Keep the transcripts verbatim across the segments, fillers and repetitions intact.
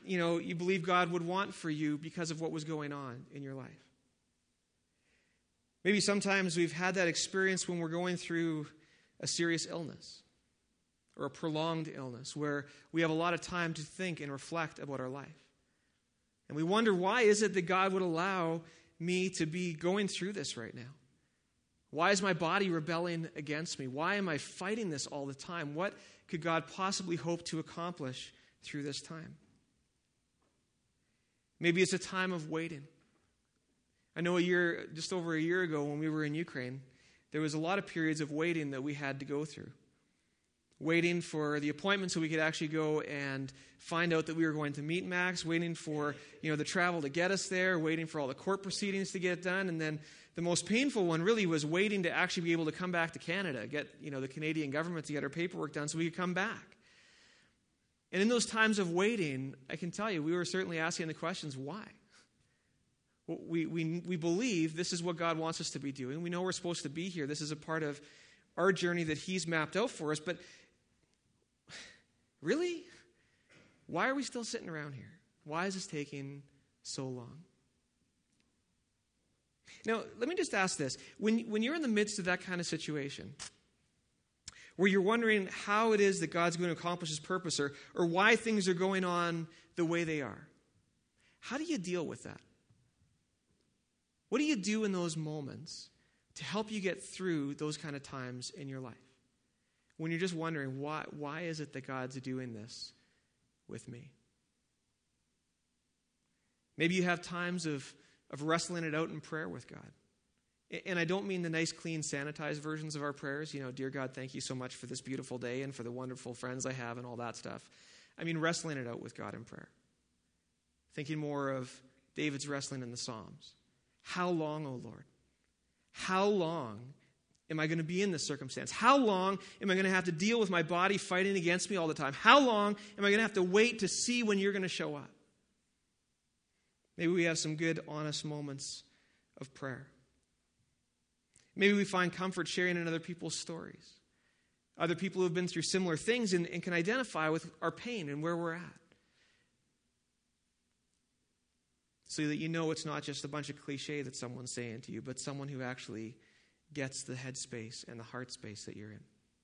you know, you believe God would want for you because of what was going on in your life. Maybe sometimes we've had that experience when we're going through a serious illness or a prolonged illness where we have a lot of time to think and reflect about our life. And we wonder, why is it that God would allow me to be going through this right now? Why is my body rebelling against me? Why am I fighting this all the time? What could God possibly hope to accomplish through this time? Maybe it's a time of waiting. I know a year, just over a year ago when we were in Ukraine, there was a lot of periods of waiting that we had to go through. Waiting for the appointment so we could actually go and find out that we were going to meet Max, waiting for, you know, the travel to get us there, waiting for all the court proceedings to get done, and then the most painful one really was waiting to actually be able to come back to Canada, get, you know, the Canadian government to get our paperwork done so we could come back. And in those times of waiting, I can tell you, we were certainly asking the questions, why? We, we, we believe this is what God wants us to be doing. We know we're supposed to be here. This is a part of our journey that He's mapped out for us. But really? Why are we still sitting around here? Why is this taking so long? Now, let me just ask this. When, when you're in the midst of that kind of situation, where you're wondering how it is that God's going to accomplish His purpose, or, or why things are going on the way they are, how do you deal with that? What do you do in those moments to help you get through those kind of times in your life? When you're just wondering, why, why is it that God's doing this with me? Maybe you have times of, of wrestling it out in prayer with God. And I don't mean the nice, clean, sanitized versions of our prayers. You know, dear God, thank you so much for this beautiful day and for the wonderful friends I have and all that stuff. I mean wrestling it out with God in prayer. Thinking more of David's wrestling in the Psalms. How long, O Lord? How long am I going to be in this circumstance? How long am I going to have to deal with my body fighting against me all the time? How long am I going to have to wait to see when you're going to show up? Maybe we have some good, honest moments of prayer. Maybe we find comfort sharing in other people's stories. Other people who have been through similar things and, and can identify with our pain and where we're at. So that you know it's not just a bunch of cliche that someone's saying to you, but someone who actually gets the headspace and the heart space that you're in.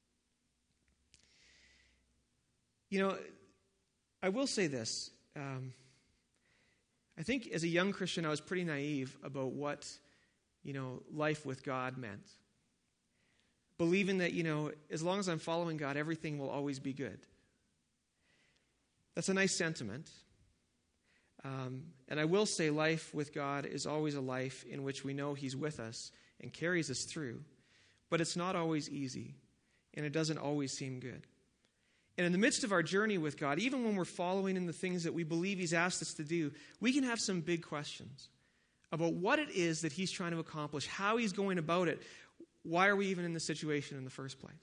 You know, I will say this. Um, I think as a young Christian, I was pretty naive about what, you know, life with God meant. Believing that, you know, as long as I'm following God, everything will always be good. That's a nice sentiment. Um, and I will say life with God is always a life in which we know He's with us and carries us through. But it's not always easy, and it doesn't always seem good. And in the midst of our journey with God, even when we're following in the things that we believe He's asked us to do, we can have some big questions about what it is that He's trying to accomplish, how He's going about it. Why are we even in this situation in the first place?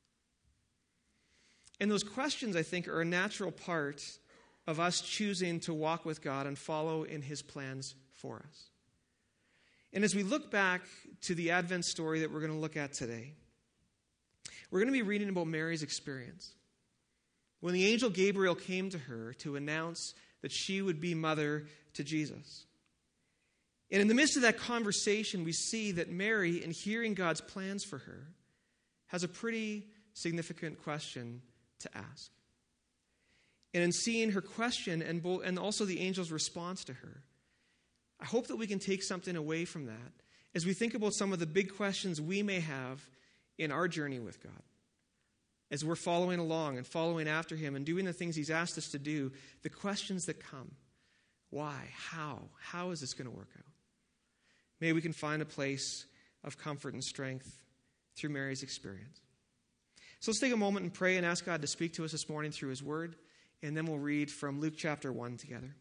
And those questions, I think, are a natural part of us choosing to walk with God and follow in His plans for us. And as we look back to the Advent story that we're going to look at today, we're going to be reading about Mary's experience. When the angel Gabriel came to her to announce that she would be mother to Jesus. And in the midst of that conversation, we see that Mary, in hearing God's plans for her, has a pretty significant question to ask. And in seeing her question and, bo- and also the angel's response to her, I hope that we can take something away from that as we think about some of the big questions we may have in our journey with God. As we're following along and following after Him and doing the things He's asked us to do, the questions that come. Why? How? How is this going to work out? Maybe we can find a place of comfort and strength through Mary's experience. So let's take a moment and pray and ask God to speak to us this morning through His Word. And then we'll read from Luke chapter one together.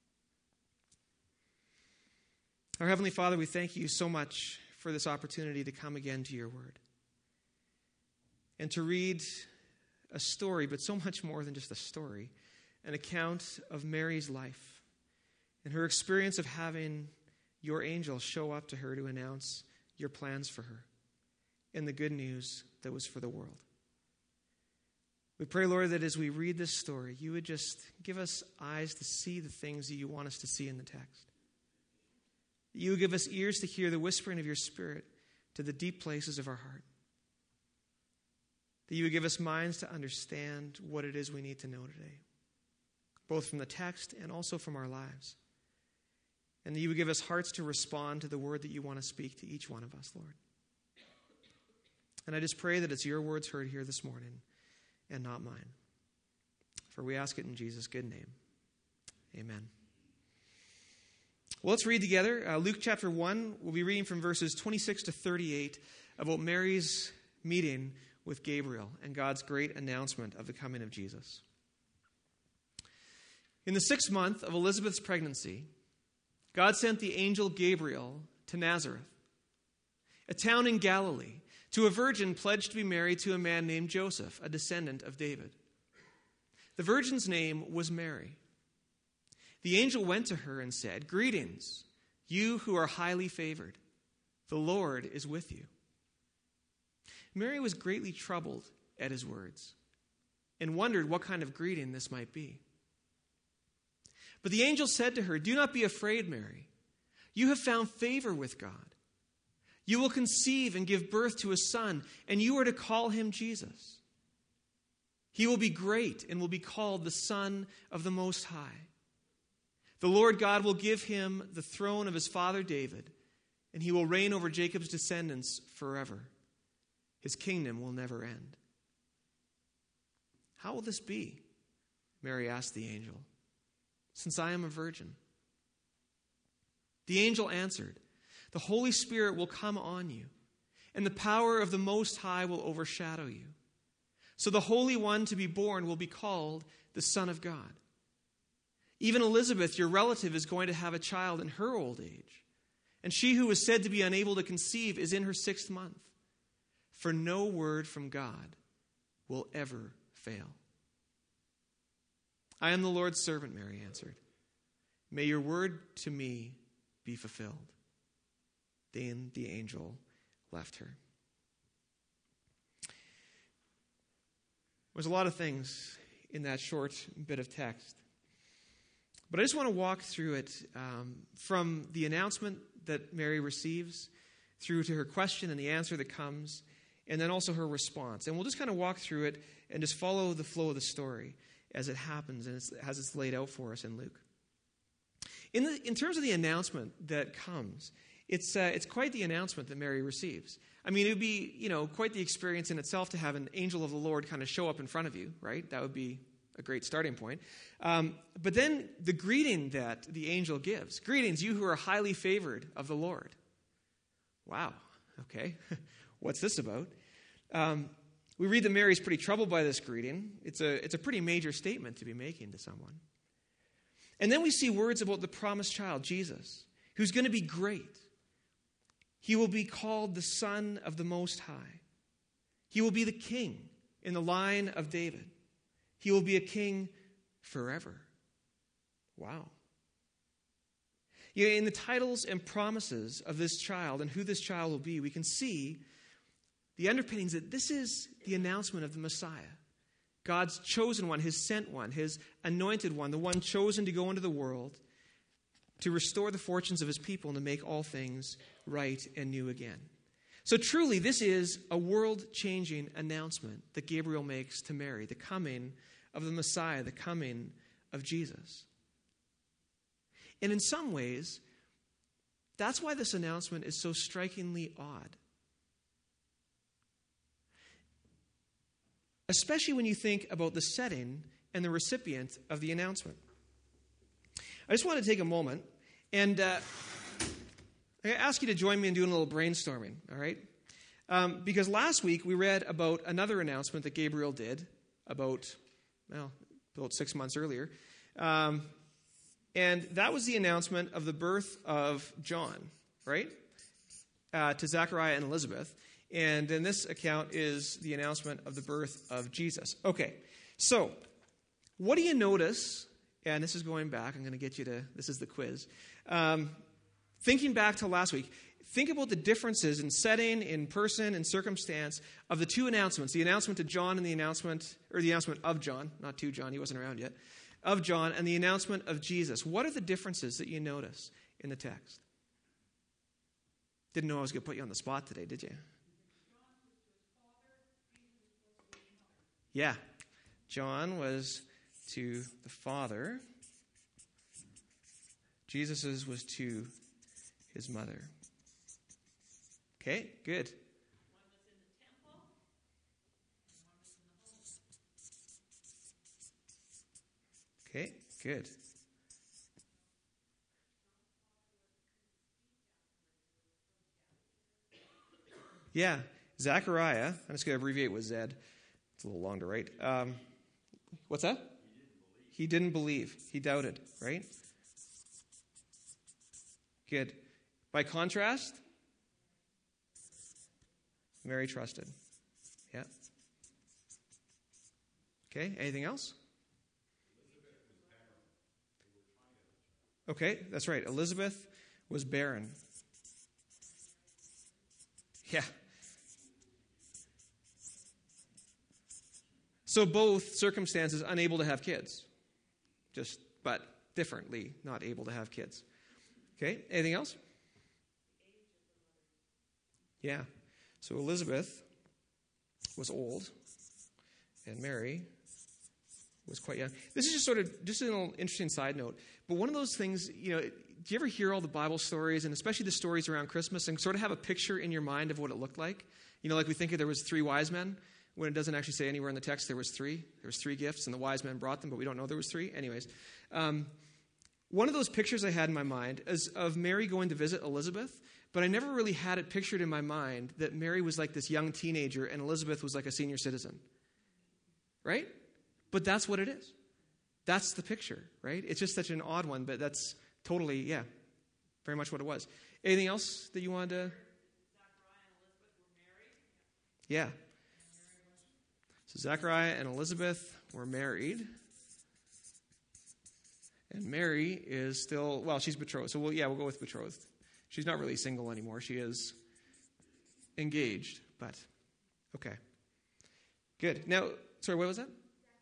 Our Heavenly Father, we thank You so much for this opportunity to come again to Your Word. And to read a story, but so much more than just a story. An account of Mary's life. And her experience of having Your angel show up to her to announce Your plans for her. And the good news that was for the world. We pray, Lord, that as we read this story, you would just give us eyes to see the things that you want us to see in the text. You would give us ears to hear the whispering of your Spirit to the deep places of our heart. That you would give us minds to understand what it is we need to know today, both from the text and also from our lives. And that you would give us hearts to respond to the word that you want to speak to each one of us, Lord. And I just pray that it's your words heard here this morning and not mine. For we ask it in Jesus' good name. Amen. Well, let's read together. Uh, Luke chapter one, we'll be reading from verses twenty-six to thirty-eight about Mary's meeting with Gabriel and God's great announcement of the coming of Jesus. In the sixth month of Elizabeth's pregnancy, God sent the angel Gabriel to Nazareth, a town in Galilee, to a virgin pledged to be married to a man named Joseph, a descendant of David. The virgin's name was Mary. The angel went to her and said, "Greetings, you who are highly favored. The Lord is with you." Mary was greatly troubled at his words and wondered what kind of greeting this might be. But the angel said to her, "Do not be afraid, Mary. You have found favor with God. You will conceive and give birth to a son, and you are to call him Jesus. He will be great and will be called the Son of the Most High. The Lord God will give him the throne of his father David, and he will reign over Jacob's descendants forever. His kingdom will never end." "How will this be?" Mary asked the angel, "since I am a virgin?" The angel answered, "The Holy Spirit will come on you, and the power of the Most High will overshadow you. So the Holy One to be born will be called the Son of God. Even Elizabeth, your relative, is going to have a child in her old age, and she who was said to be unable to conceive is in her sixth month. For no word from God will ever fail." "I am the Lord's servant," Mary answered. "May your word to me be fulfilled." Then the angel left her. There's a lot of things in that short bit of text. But I just want to walk through it um, from the announcement that Mary receives through to her question and the answer that comes, and then also her response. And we'll just kind of walk through it and just follow the flow of the story as it happens and it's, as it's laid out for us in Luke. In, the, in terms of the announcement that comes, it's uh, it's quite the announcement that Mary receives. I mean, it would be, you know, quite the experience in itself to have an angel of the Lord kind of show up in front of you, right? That would be a great starting point. Um, but then the greeting that the angel gives. "Greetings, you who are highly favored of the Lord." Wow, okay. What's this about? Um, we read that Mary's pretty troubled by this greeting. It's a, it's a pretty major statement to be making to someone. And then we see words about the promised child, Jesus, who's going to be great. He will be called the Son of the Most High. He will be the king in the line of David. He will be a king forever. Wow. You know, in the titles and promises of this child and who this child will be, we can see the underpinnings that this is the announcement of the Messiah. God's chosen one, his sent one, his anointed one, the one chosen to go into the world to restore the fortunes of his people and to make all things right and new again. So truly, this is a world-changing announcement that Gabriel makes to Mary, the coming of the Messiah, the coming of Jesus. And in some ways, that's why this announcement is so strikingly odd. Especially when you think about the setting and the recipient of the announcement. I just want to take a moment and uh, I ask you to join me in doing a little brainstorming, all right? Um, because last week we read about another announcement that Gabriel did about, well, about six months earlier. Um, and that was the announcement of the birth of John, right? Uh, to Zechariah and Elizabeth. And in this account is the announcement of the birth of Jesus. Okay, so what do you notice? And this is going back. I'm going to get you to, this is the quiz. Um, thinking back to last week, think about the differences in setting, in person, in circumstance of the two announcements, the announcement to John and the announcement, or the announcement of John, not to John, he wasn't around yet, of John, and the announcement of Jesus. What are the differences that you notice in the text? Didn't know I was going to put you on the spot today, did you? Yeah. John was to the Father. Jesus' was to his mother. Okay, good. One was in the temple, and one was in the home. Okay, good. Yeah, Zechariah, I'm just going to abbreviate with Zed. It's a little long to write. Um, what's that? He didn't believe. He doubted, right? Good. By contrast, Mary trusted. Yeah. Okay, anything else? Okay, that's right. Elizabeth was barren. Yeah. So both circumstances unable to have kids. Just, but differently not able to have kids. Okay, anything else? Yeah. So Elizabeth was old, and Mary was quite young. This is just sort of, just a little interesting side note, but one of those things, you know, do you ever hear all the Bible stories, and especially the stories around Christmas, and sort of have a picture in your mind of what it looked like? You know, like we think of there was three wise men, when it doesn't actually say anywhere in the text there was three. There was three gifts, and the wise men brought them, but we don't know there was three. Anyways, um, one of those pictures I had in my mind is of Mary going to visit Elizabeth, but I never really had it pictured in my mind that Mary was like this young teenager and Elizabeth was like a senior citizen. Right? But that's what it is. That's the picture, right? It's just such an odd one, but that's totally, yeah, very much what it was. Anything else that you wanted to? Zachariah and Elizabeth were married. Yeah. So Zachariah and Elizabeth were married. And Mary is still, well, she's betrothed. So, we'll, yeah, we'll go with betrothed. She's not really single anymore. She is engaged, but okay. Good. Now, sorry, what was that?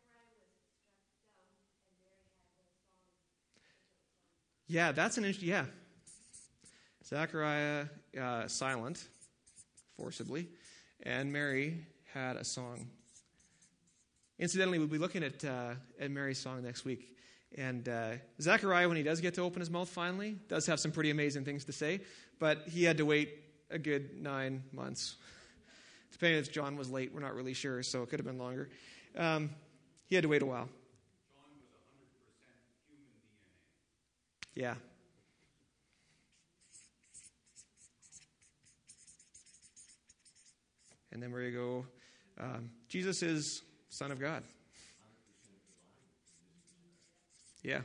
Yeah, that's an interesting, yeah. Zachariah, uh, silent, forcibly, and Mary had a song. Incidentally, we'll be looking at uh, at Mary's song next week. And uh, Zechariah, when he does get to open his mouth finally, does have some pretty amazing things to say, but he had to wait a good nine months. Depending if John was late, we're not really sure, so it could have been longer. Um, he had to wait a while. John was one hundred percent human D N A. Yeah. And then where you go, um, Jesus is Son of God. Yeah.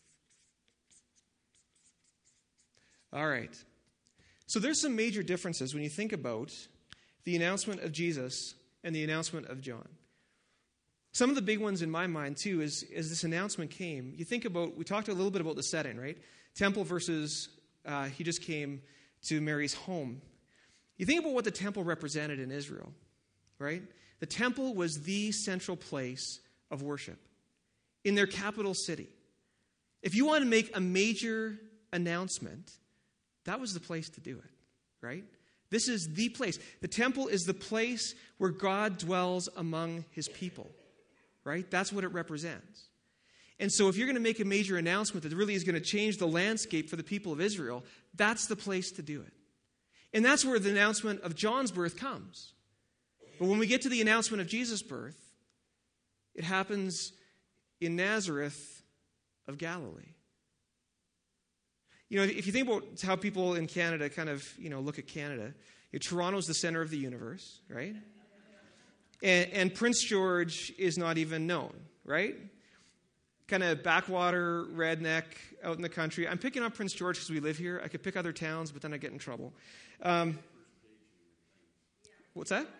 All right. So there's some major differences when you think about the announcement of Jesus and the announcement of John. Some of the big ones in my mind, too, is as this announcement came, you think about, we talked a little bit about the setting, right? Temple versus uh, he just came to Mary's home. You think about what the temple represented in Israel, right? The temple was the central place of worship in their capital city. If you want to make a major announcement, that was the place to do it, right? This is the place. The temple is the place where God dwells among his people, right? That's what it represents. And so if you're going to make a major announcement that really is going to change the landscape for the people of Israel, that's the place to do it. And that's where the announcement of John's birth comes. But when we get to the announcement of Jesus' birth, it happens in Nazareth of Galilee. You know, if you think about how people in Canada kind of, you know, look at Canada, you know, Toronto's the center of the universe, right? And, and Prince George is not even known, right? Kind of backwater, redneck, out in the country. I'm picking on Prince George because we live here. I could pick other towns, but then I get in trouble. Um, what's that?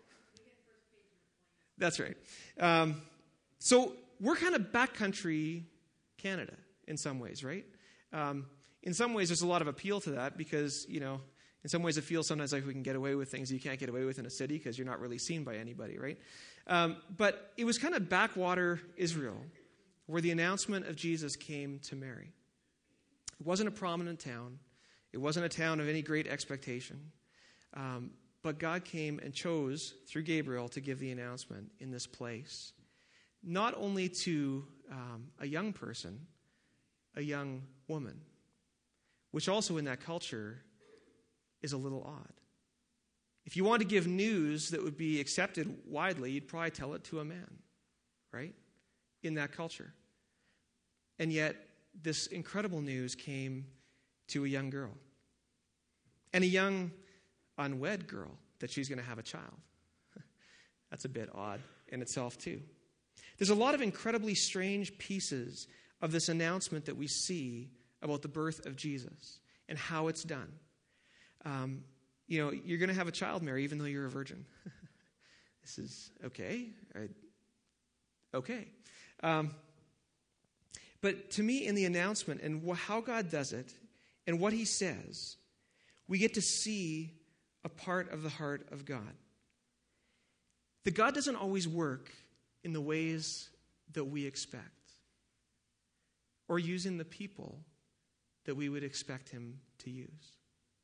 That's right. Um, so we're kind of backcountry Canada in some ways, right? Um, in some ways, there's a lot of appeal to that because, you know, In some ways, it feels sometimes like we can get away with things you can't get away with in a city because you're not really seen by anybody, right? Um, but it was kind of backwater Israel where the announcement of Jesus came to Mary. It wasn't a prominent town. It wasn't a town of any great expectation. Um, but God came and chose, through Gabriel, to give the announcement in this place. Not only to um, a young person, a young woman, which also in that culture is a little odd. If you want to give news that would be accepted widely, you'd probably tell it to a man, right? In that culture. And yet, this incredible news came to a young girl. And a young, unwed girl, that she's going to have a child. That's a bit odd in itself, too. There's a lot of incredibly strange pieces of this announcement that we see about the birth of Jesus and how it's done. Um, you know, you're going to have a child, Mary, even though you're a virgin. This is okay. I, okay. Um, but to me, in the announcement and wh- how God does it and what he says, we get to see a part of the heart of God. That God doesn't always work in the ways that we expect or using the people that we would expect him to use.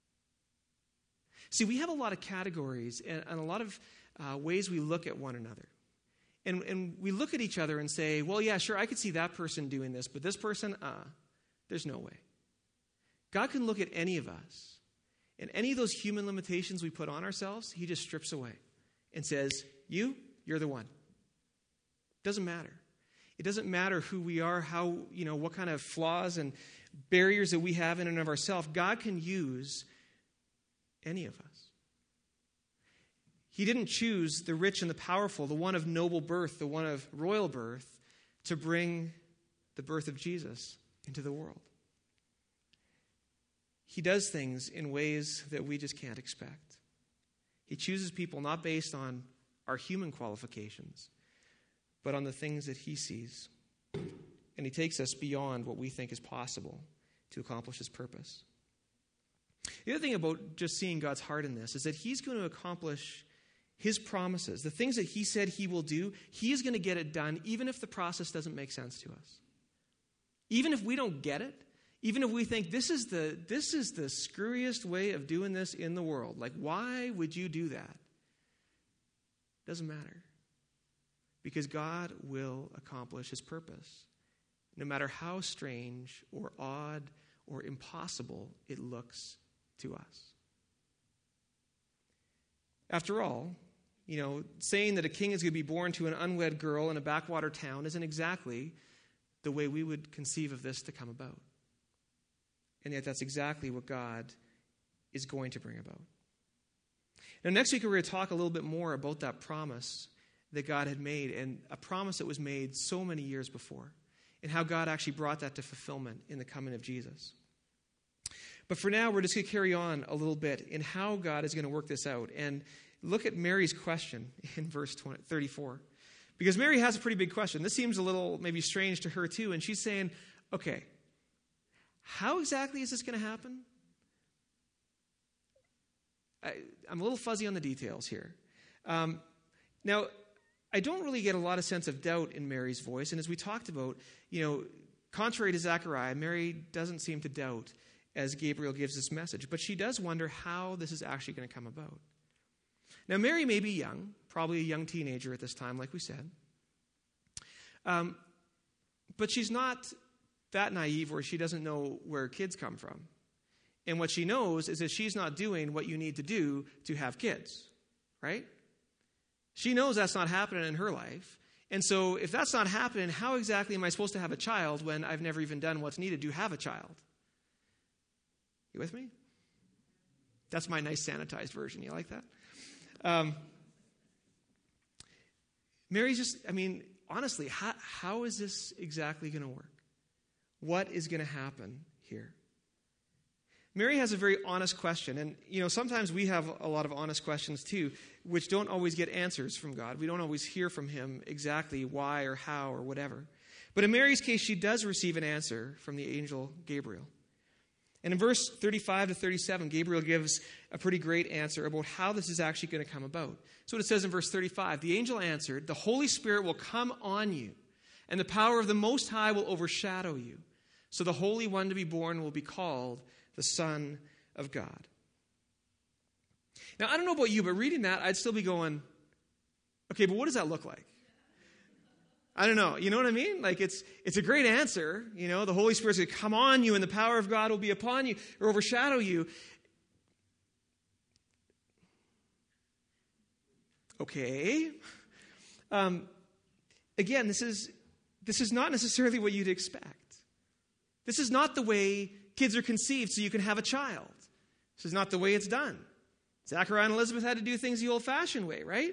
See, we have a lot of categories and, and a lot of uh, ways we look at one another. And, and we look at each other and say, well, yeah, sure, I could see that person doing this, but this person, uh, there's no way. God can look at any of us, and any of those human limitations we put on ourselves, he just strips away and says, you, you're the one. Doesn't matter. It doesn't matter who we are, how, you know, what kind of flaws and barriers that we have in and of ourselves. God can use any of us. He didn't choose the rich and the powerful, the one of noble birth, the one of royal birth, to bring the birth of Jesus into the world. He does things in ways that we just can't expect. He chooses people not based on our human qualifications, but on the things that he sees. And he takes us beyond what we think is possible to accomplish his purpose. The other thing about just seeing God's heart in this is that he's going to accomplish his promises. The things that he said he will do, he is going to get it done, even if the process doesn't make sense to us. Even if we don't get it, even if we think this is the this is the screwiest way of doing this in the world. Like, why would you do that? Doesn't matter. Because God will accomplish his purpose, no matter how strange or odd or impossible it looks to us. After all, you know, saying that a king is going to be born to an unwed girl in a backwater town isn't exactly the way we would conceive of this to come about. And yet that's exactly what God is going to bring about. Now, next week we're going to talk a little bit more about that promise that God had made, and a promise that was made so many years before, and how God actually brought that to fulfillment in the coming of Jesus. But for now, we're just going to carry on a little bit in how God is going to work this out. And look at Mary's question in verse thirty-four. Because Mary has a pretty big question. This seems a little maybe strange to her too. And she's saying, okay, how exactly is this going to happen? I, I'm a little fuzzy on the details here. Um, now, I don't really get a lot of sense of doubt in Mary's voice. And as we talked about, you know, contrary to Zechariah, Mary doesn't seem to doubt as Gabriel gives this message. But she does wonder how this is actually going to come about. Now, Mary may be young, probably a young teenager at this time, like we said. Um, but she's not that naive where she doesn't know where kids come from. And what she knows is that she's not doing what you need to do to have kids, right? She knows that's not happening in her life. And so if that's not happening, how exactly am I supposed to have a child when I've never even done what's needed to have a child? You with me? That's my nice sanitized version. You like that? Um, Mary's just, I mean, honestly, how, how is this exactly going to work? What is going to happen here? Mary has a very honest question. And, you know, sometimes we have a lot of honest questions too, which don't always get answers from God. We don't always hear from him exactly why or how or whatever. But in Mary's case, she does receive an answer from the angel Gabriel. And in verse thirty-five to thirty-seven, Gabriel gives a pretty great answer about how this is actually going to come about. So what it says in verse thirty-five, the angel answered, "The Holy Spirit will come on you, and the power of the Most High will overshadow you. So the Holy One to be born will be called the Son of God." Now, I don't know about you, but reading that, I'd still be going, okay, but what does that look like? I don't know. You know what I mean? Like, it's it's a great answer. You know, the Holy Spirit's going to come on you and the power of God will be upon you or overshadow you. Okay. Um, again, this is this is not necessarily what you'd expect. This is not the way kids are conceived so you can have a child. This is not the way it's done. Zachariah and Elizabeth had to do things the old-fashioned way, right?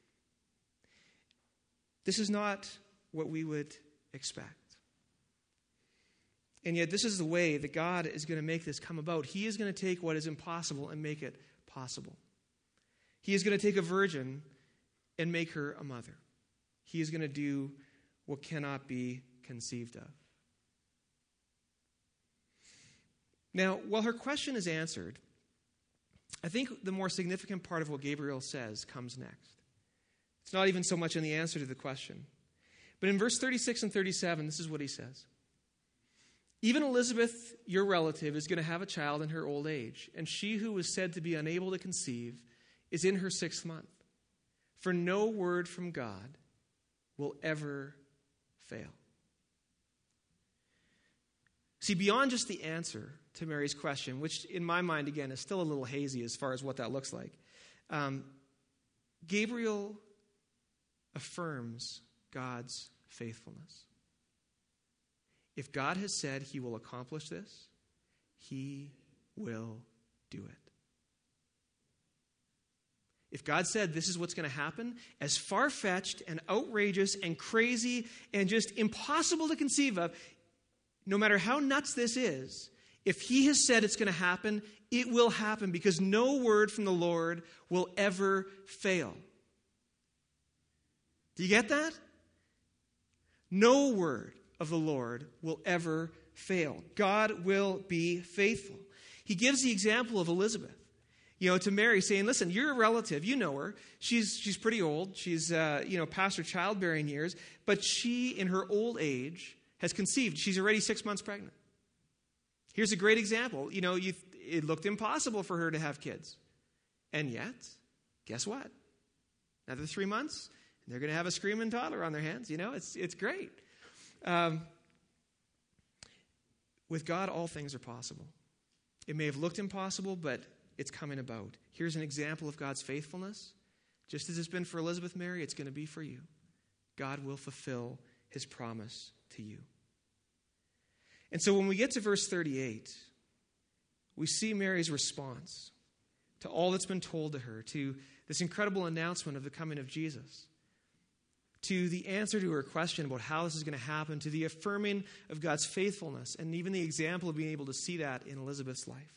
This is not what we would expect. And yet this is the way that God is going to make this come about. He is going to take what is impossible and make it possible. He is going to take a virgin and make her a mother. He is going to do what cannot be conceived of. Now, while her question is answered, I think the more significant part of what Gabriel says comes next. It's not even so much in the answer to the question. But in verse thirty-six and thirty-seven, this is what he says. "Even Elizabeth, your relative, is going to have a child in her old age, and she who was said to be unable to conceive is in her sixth month. For no word from God will ever fail." See, beyond just the answer to Mary's question, which in my mind, again, is still a little hazy as far as what that looks like, um, Gabriel affirms God's faithfulness. If God has said he will accomplish this, he will do it. If God said this is what's going to happen, as far-fetched and outrageous and crazy and just impossible to conceive of, no matter how nuts this is, if he has said it's going to happen, it will happen because no word from the Lord will ever fail. Do you get that? No word of the Lord will ever fail. God will be faithful. He gives the example of Elizabeth, you know, to Mary, saying, listen, you're a relative. You know her. She's she's pretty old. She's, uh, you know, past her childbearing years. But she, in her old age, has conceived. She's already six months pregnant. Here's a great example. You know, you, it looked impossible for her to have kids. And yet, guess what? Another three months, and they're going to have a screaming toddler on their hands. You know, it's it's great. Um, with God, all things are possible. It may have looked impossible, but it's coming about. Here's an example of God's faithfulness. Just as it's been for Elizabeth Mary, it's going to be for you. God will fulfill his promise to you. And so when we get to verse thirty-eight, we see Mary's response to all that's been told to her, to this incredible announcement of the coming of Jesus, to the answer to her question about how this is going to happen, to the affirming of God's faithfulness, and even the example of being able to see that in Elizabeth's life.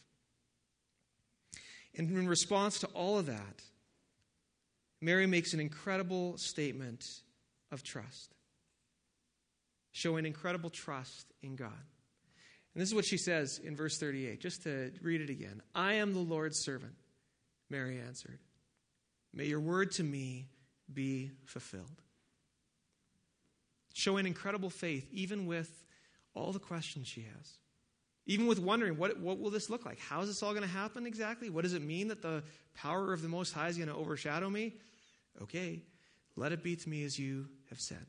And in response to all of that, Mary makes an incredible statement of trust, showing incredible trust in God. And this is what she says in verse thirty-eight, just to read it again. "I am the Lord's servant," Mary answered. "May your word to me be fulfilled." Showing incredible faith, even with all the questions she has. Even with wondering, what, what will this look like? How is this all going to happen exactly? What does it mean that the power of the Most High is going to overshadow me? Okay, let it be to me as you have said.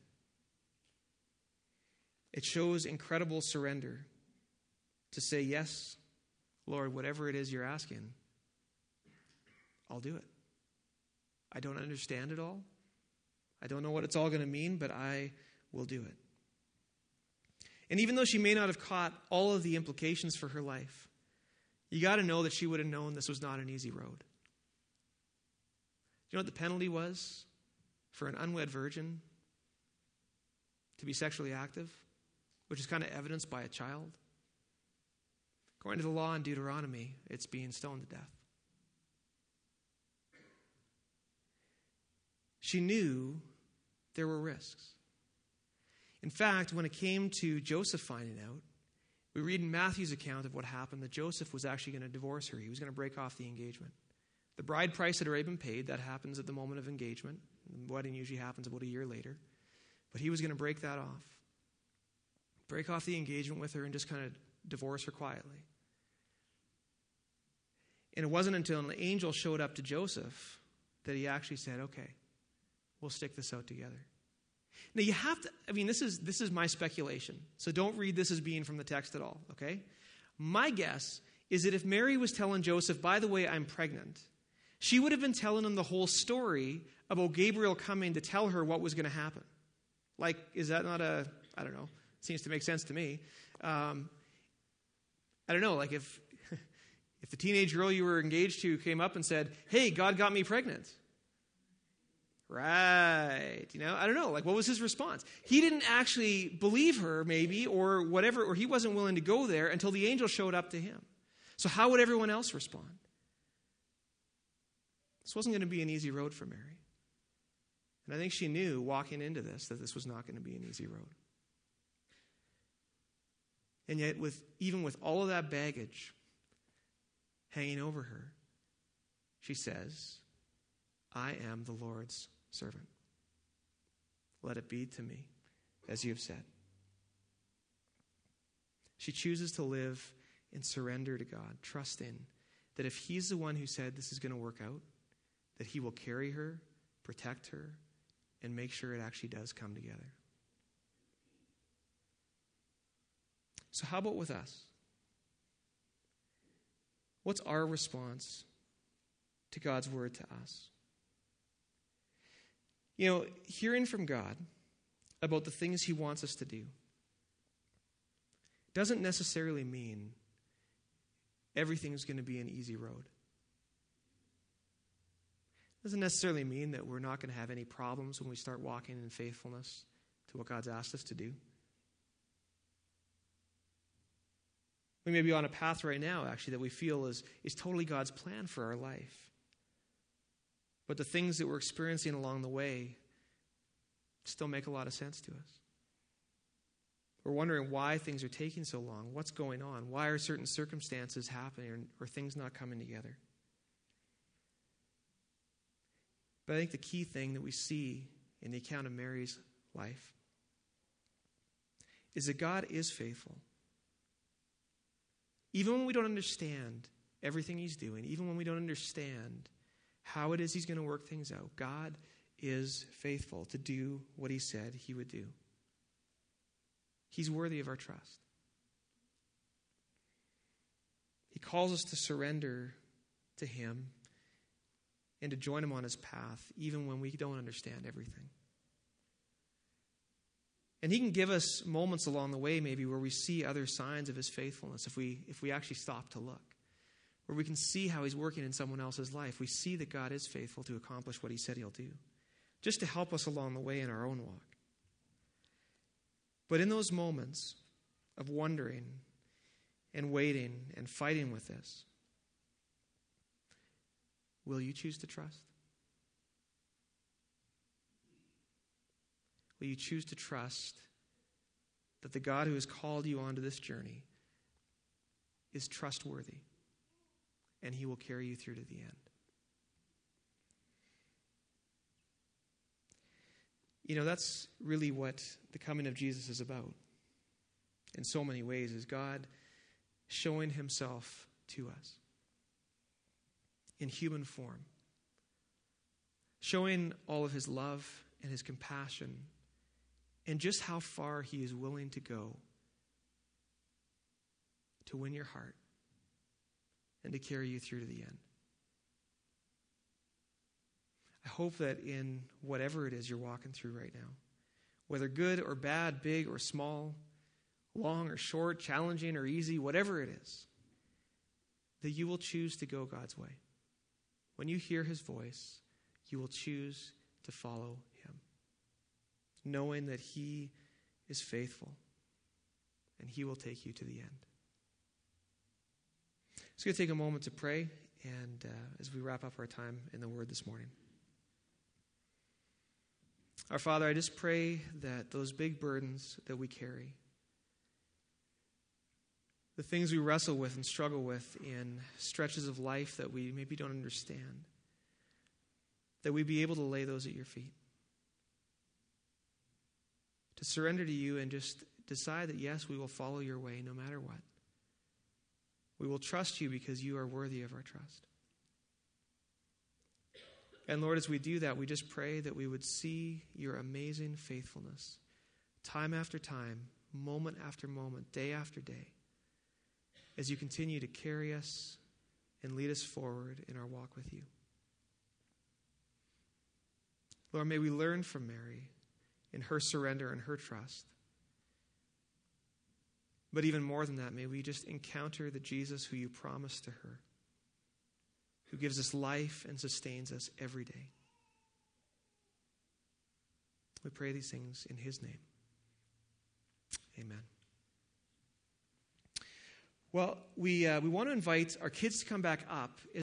It shows incredible surrender to say, yes, Lord, whatever it is you're asking, I'll do it. I don't understand it all. I don't know what it's all going to mean, but I will do it. And even though she may not have caught all of the implications for her life, you got to know that she would have known this was not an easy road. Do you know what the penalty was for an unwed virgin to be sexually active, which is kind of evidenced by a child? According to the law in Deuteronomy, it's being stoned to death. She knew there were risks. In fact, when it came to Joseph finding out, We read in Matthew's account of what happened that Joseph was actually going to divorce her. He was going to break off the engagement. The bride price had already been paid. That happens at the moment of engagement. The wedding usually happens about a year later. But he was going to break that off. Break off the engagement with her and just kind of divorce her quietly. And it wasn't until an angel showed up to Joseph that he actually said, okay, we'll stick this out together. Now you have to, I mean, this is this is my speculation. So don't read this as being from the text at all, okay? My guess is that if Mary was telling Joseph, by the way, I'm pregnant, she would have been telling him the whole story about Gabriel coming to tell her what was going to happen. Like, is that not a, I don't know, seems to make sense to me. Um, I don't know, like if if the teenage girl you were engaged to came up and said, hey, God got me pregnant. Right. You know, I don't know. Like, what was his response? He didn't actually believe her, maybe, or whatever, or he wasn't willing to go there until the angel showed up to him. So how would everyone else respond? This wasn't going to be an easy road for Mary. And I think she knew walking into this that this was not going to be an easy road. And yet, with even with all of that baggage hanging over her, she says, I am the Lord's servant. Let it be to me as you have said. She chooses to live in surrender to God, trusting that if he's the one who said this is going to work out, that he will carry her, protect her, and make sure it actually does come together. So how about with us? What's our response to God's word to us? You know, hearing from God about the things he wants us to do doesn't necessarily mean everything's going to be an easy road. Doesn't necessarily mean that we're not going to have any problems when we start walking in faithfulness to what God's asked us to do. We may be on a path right now, actually, that we feel is, is totally God's plan for our life. But the things that we're experiencing along the way still make a lot of sense to us. We're wondering why things are taking so long. What's going on? Why are certain circumstances happening or, or things not coming together? But I think the key thing that we see in the account of Mary's life is that God is faithful. Even when we don't understand everything he's doing, even when we don't understand how it is he's going to work things out, God is faithful to do what he said he would do. He's worthy of our trust. He calls us to surrender to him and to join him on his path, even when we don't understand everything. And he can give us moments along the way, maybe, where we see other signs of his faithfulness if we if we actually stop to look. Where we can see how he's working in someone else's life. We see that God is faithful to accomplish what he said he'll do, just to help us along the way in our own walk. But in those moments of wondering and waiting and fighting with this, will you choose to trust? Will you choose to trust that the God who has called you onto this journey is trustworthy and he will carry you through to the end? You know, that's really what the coming of Jesus is about. In so many ways, is God showing himself to us in human form, showing all of his love and his compassion and just how far he is willing to go to win your heart and to carry you through to the end. I hope that in whatever it is you're walking through right now, whether good or bad, big or small, long or short, challenging or easy, whatever it is, that you will choose to go God's way. When you hear his voice, you will choose to follow him, knowing that he is faithful and he will take you to the end. So we're going to take a moment to pray and uh, as we wrap up our time in the Word this morning. Our Father, I just pray that those big burdens that we carry, the things we wrestle with and struggle with in stretches of life that we maybe don't understand, that we be able to lay those at your feet. To surrender to you and just decide that, yes, we will follow your way no matter what. We will trust you because you are worthy of our trust. And Lord, as we do that, we just pray that we would see your amazing faithfulness time after time, moment after moment, day after day, as you continue to carry us and lead us forward in our walk with you. Lord, may we learn from Mary in her surrender and her trust. But even more than that, may we just encounter the Jesus who you promised to her, who gives us life and sustains us every day. We pray these things in his name. Amen. Well, we uh, we want to invite our kids to come back up.